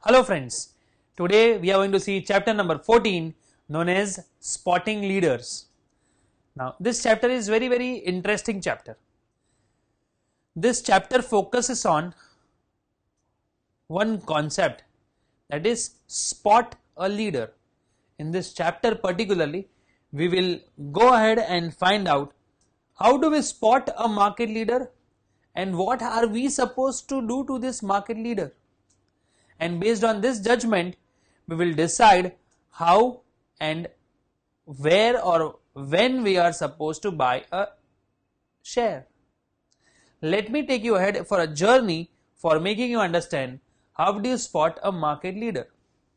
Hello friends, today we are going to see chapter number 14 known as spotting leaders. Now this chapter is very interesting chapter. This chapter focuses on one concept, that is spot a leader. In this chapter particularly we will go ahead and find out how do we spot a market leader and what are we supposed to do to this market leader. And based on this judgment, we will decide how and where or when we are supposed to buy a share. Let me take you ahead for a journey for making you understand how do you spot a market leader.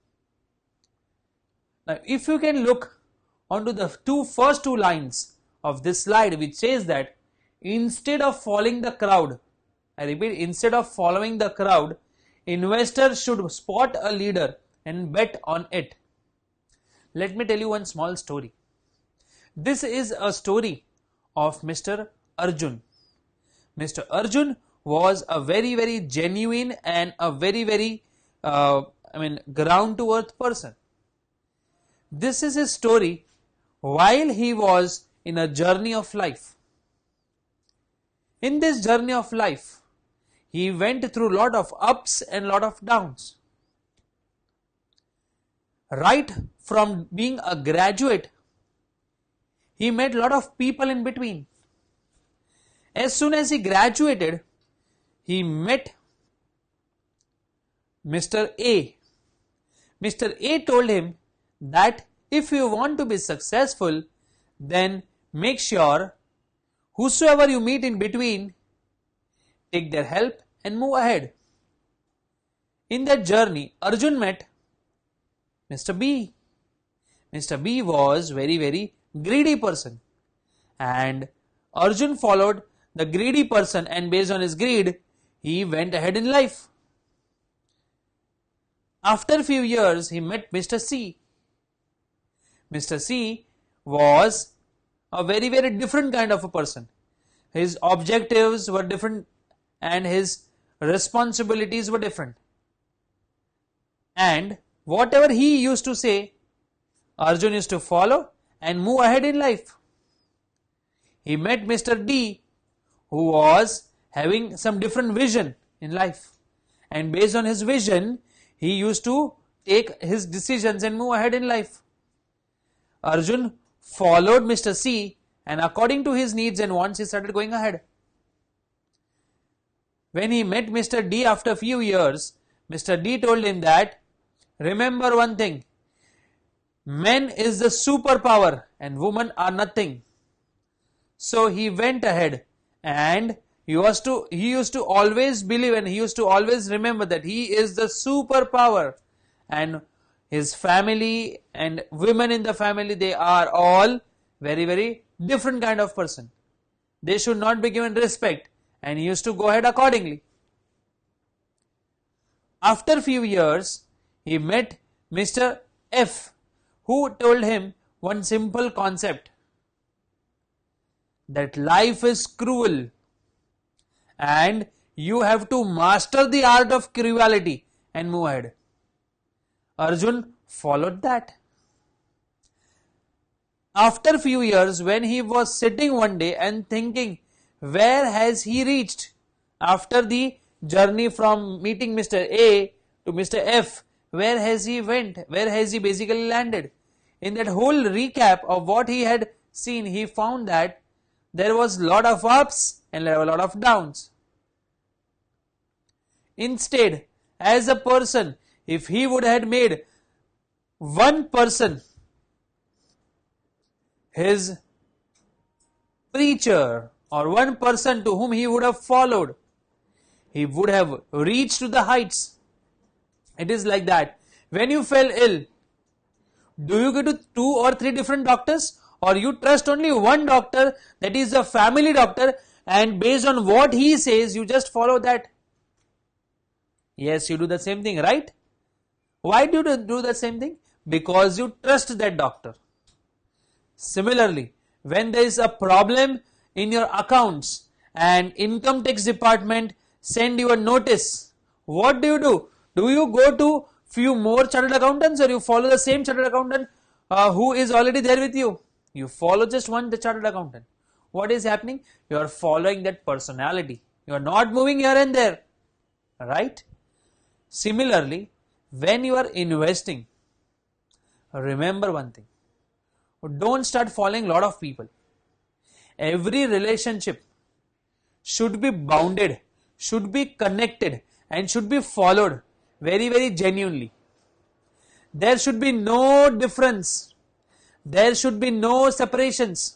Now, if you can look onto the first two lines of this slide, which says that instead of following the crowd, I repeat, instead of following the crowd, investors should spot a leader and bet on it. Let me tell you one small story. This is a story of Mr. Arjun. Mr. Arjun was a very genuine and a very ground to earth person. This is his story while he was in a journey of life. In this journey of life, he went through lot of ups and lot of downs. Right from being a graduate, he met lot of people in between. As soon as he graduated, he met Mr. A. Mr. A told him that if you want to be successful, then make sure whosoever you meet in between, take their help and move ahead. In that journey, Arjun met Mr. B. Mr. B was very greedy person, and Arjun followed the greedy person, and based on his greed, he went ahead in life. After a few years, he met Mr. C. Mr. C was a very different kind of a person. His objectives were different and his responsibilities were different. And whatever he used to say, Arjun used to follow and move ahead in life. He met Mr. D, who was having some different vision in life. And based on his vision, he used to take his decisions and move ahead in life. Arjun followed Mr. C, and according to his needs and wants, he started going ahead. When he met Mr. D after a few years, Mr. D told him that, remember one thing, men is the superpower and women are nothing. So he went ahead, and he used to always believe and he used to always remember that he is the superpower, and his family and women in the family, they are all very different kind of person. They should not be given respect, and he used to go ahead accordingly. After a few years, he met Mr. F, who told him one simple concept, that life is cruel and you have to master the art of cruelty and move ahead. Arjun followed that. After a few years, when he was sitting one day and thinking, where has he reached after the journey from meeting Mr. A to Mr. F, where has he went, where has he basically landed? In that whole recap of what he had seen, he found that there was a lot of ups and a lot of downs. Instead, as a person, if he would have made one person his preacher or one person to whom he would have followed, he would have reached to the heights. It is like that. When you fell ill, do you go to 2 or 3 different doctors, or you trust only one doctor, that is a family doctor, and based on what he says, you just follow that? Yes, you do the same thing, right? Why do you do the same thing? Because you trust that doctor. Similarly, when there is a problem in your accounts and income tax department send you a notice, what do? Do you go to few more chartered accountants, or you follow the same chartered accountant who is already there with you? You follow just one chartered accountant. What is happening? You are following that personality. You are not moving here and there, right? Similarly, when you are investing, remember one thing. Don't start following a lot of people. Every relationship should be bounded, should be connected, and should be followed very, very genuinely. There should be no difference. There should be no separations.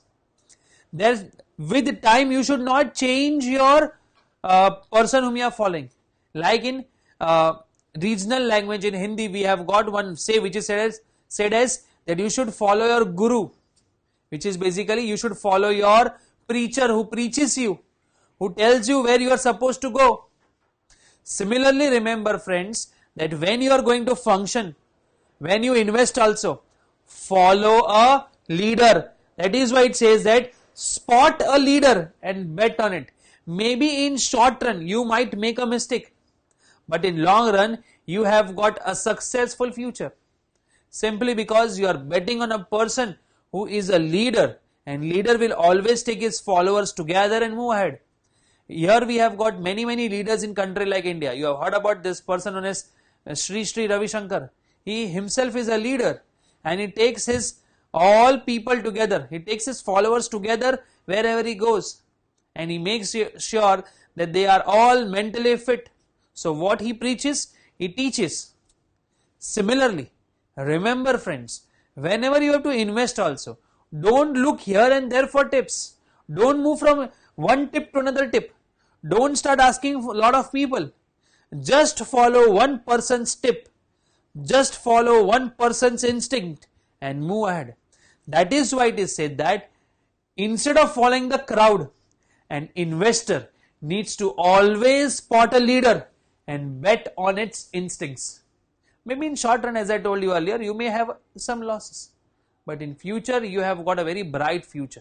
With time, you should not change your person whom you are following. Like in regional language, in Hindi, we have got one say which is said as that you should follow your guru, which is basically you should follow your preacher who preaches you, who tells you where you are supposed to go. Similarly, remember friends, that when you are going to function, when you invest also, follow a leader. That is why it says that spot a leader and bet on it. Maybe in short run you might make a mistake, but in long run you have got a successful future. Simply because you are betting on a person who is a leader, and leader will always take his followers together and move ahead. Here we have got many leaders in country like India. You have heard about this person known as Sri Ravi Shankar. He himself is a leader, and he takes his all people together. He takes his followers together wherever he goes, and he makes sure that they are all mentally fit. So what he preaches, he teaches. Similarly, remember friends, whenever you have to invest also, don't look here and there for tips. Don't move from one tip to another tip. Don't start asking a lot of people. Just follow one person's tip. Just follow one person's instinct and move ahead. That is why it is said that instead of following the crowd, an investor needs to always spot a leader and bet on its instincts. Maybe in short run, as I told you earlier, you may have some losses, but in future you have got a very bright future.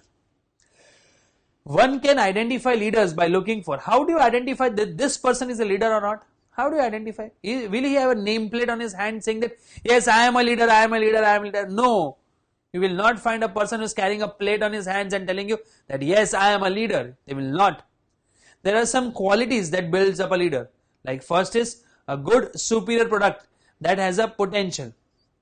One can identify leaders by looking for, how do you identify that this person is a leader or not? How do you identify? Will he have a nameplate on his hand saying that, yes, I am a leader, I am a leader, I am a leader? No. You will not find a person who is carrying a plate on his hands and telling you that, yes, I am a leader. They will not. There are some qualities that builds up a leader. Like first is a good superior product that has a potential.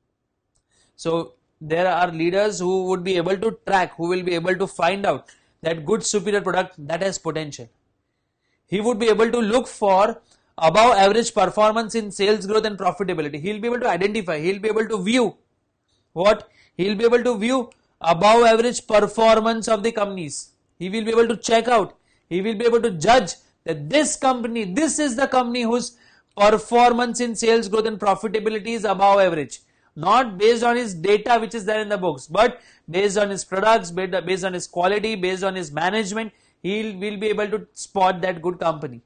So there are leaders who would be able to track, who will be able to find out that good superior product that has potential. He would be able to look for above average performance in sales growth and profitability. He will be able to identify, he will be able to view what? He will be able to view above average performance of the companies. He will be able to check out, he will be able to judge that this company, this is the company whose performance in sales growth and profitability is above average. Not based on his data which is there in the books, but based on his products, based on his quality, based on his management, he will be able to spot that good company.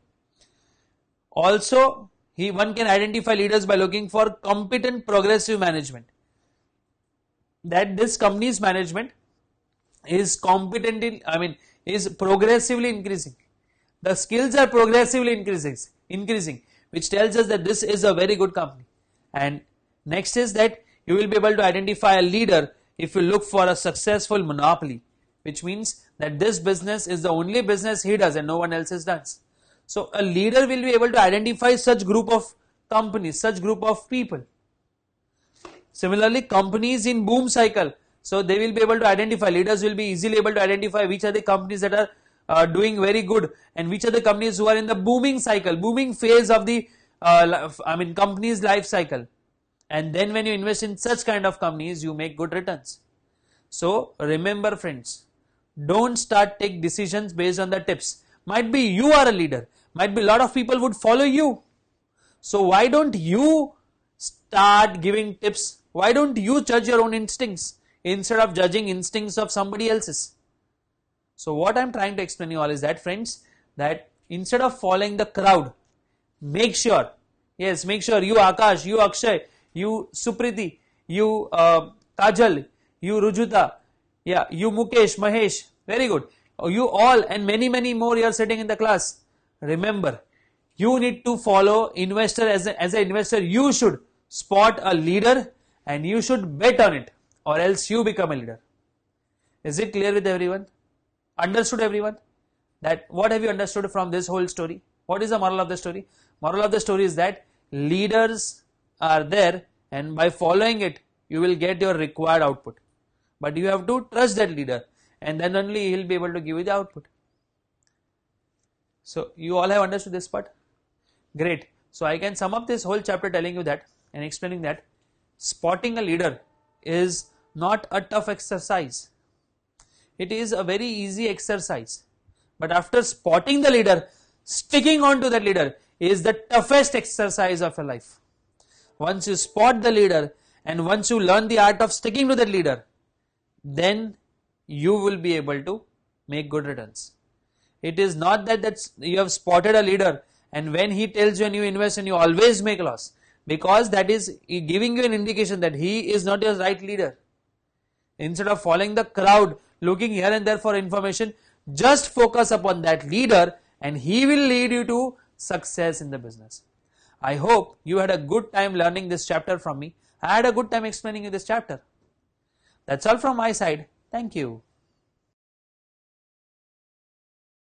Also, one can identify leaders by looking for competent progressive management. That this company's management is competent is progressively increasing. The skills are progressively increasing, which tells us that this is a very good company. And next is that you will be able to identify a leader if you look for a successful monopoly, which means that this business is the only business he does and no one else does. So a leader will be able to identify such group of companies, such group of people. Similarly, companies in boom cycle, so they will be able to identify, leaders will be easily able to identify which are the companies that are doing very good and which are the companies who are in the booming cycle, booming phase of the company's life cycle. And then when you invest in such kind of companies, you make good returns. So remember friends, don't take decisions based on the tips. Might be you are a leader, might be a lot of people would follow you. So why don't you start giving tips? Why don't you judge your own instincts instead of judging instincts of somebody else's? So what I am trying to explain you all is that friends, that instead of following the crowd, make sure you Akash, you Akshay, you Supriti, you Kajal, you Rujuta, you Mukesh, Mahesh, very good. You all and many more you are sitting in the class. Remember, you need to follow investor as an investor. You should spot a leader and you should bet on it, or else you become a leader. Is it clear with everyone? Understood everyone? That what have you understood from this whole story? What is the moral of the story? Moral of the story is that leaders are there, and by following it you will get your required output. But you have to trust that leader, and then only he will be able to give you the output. So you all have understood this part? Great. So I can sum up this whole chapter telling you that and explaining that spotting a leader is not a tough exercise. It is a very easy exercise. But after spotting the leader, sticking on to that leader is the toughest exercise of your life. Once you spot the leader and once you learn the art of sticking to that leader, then you will be able to make good returns. It is not that you have spotted a leader and when he tells you and you invest and you always make loss, because that is giving you an indication that he is not your right leader. Instead of following the crowd, looking here and there for information, just focus upon that leader and he will lead you to success in the business. I hope you had a good time learning this chapter from me. I had a good time explaining you this chapter. That's all from my side. Thank you.